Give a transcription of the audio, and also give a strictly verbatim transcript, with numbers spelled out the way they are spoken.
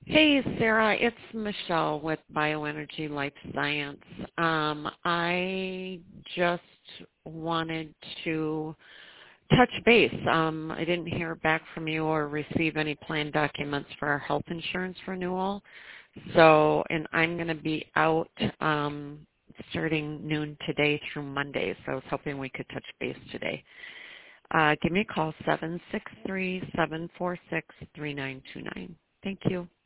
Hey, Sarah, it's Michelle with Bioenergy Life Science. Um, I just wanted to touch base. Um, I didn't hear back from you or receive any plan documents for our health insurance renewal. So, and I'm going to be out um, starting noon today through Monday, so I was hoping we could touch base today. Uh, give me a call, seven six three, seven four six, three nine two nine. Thank you.